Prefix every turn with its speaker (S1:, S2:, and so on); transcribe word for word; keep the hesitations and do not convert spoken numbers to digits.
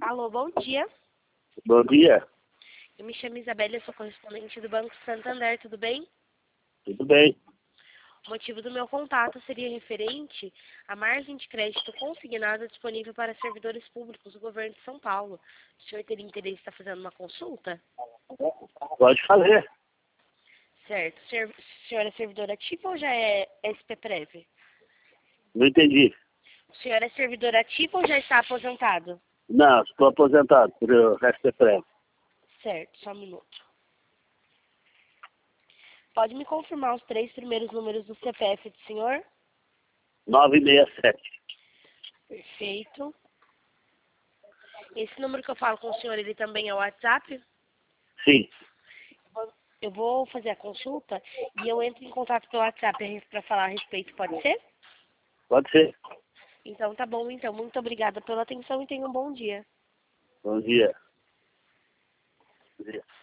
S1: Alô, bom dia.
S2: Bom dia.
S1: Eu me chamo Isabela, eu sou correspondente do Banco Santander, tudo bem?
S2: Tudo bem?
S1: O motivo do meu contato seria referente à margem de crédito consignada disponível para servidores públicos do governo de São Paulo. O senhor teria interesse em estar fazendo uma consulta?
S2: Pode fazer.
S1: Certo. O senhor, o senhor é servidor ativo ou já é S P Prev?
S2: Não entendi.
S1: O senhor é servidor ativo ou já está aposentado?
S2: Não, estou aposentado por o resto é pré.
S1: Certo, só um minuto. Pode me confirmar os três primeiros números do C P F do senhor?
S2: nove seis sete.
S1: Perfeito. Esse número que eu falo com o senhor, ele também é o WhatsApp?
S2: Sim.
S1: Eu vou fazer a consulta e eu entro em contato pelo WhatsApp para falar a respeito, pode ser?
S2: Pode ser.
S1: Então tá bom, então. Muito obrigada pela atenção e tenha um bom dia.
S2: Bom dia. Bom dia.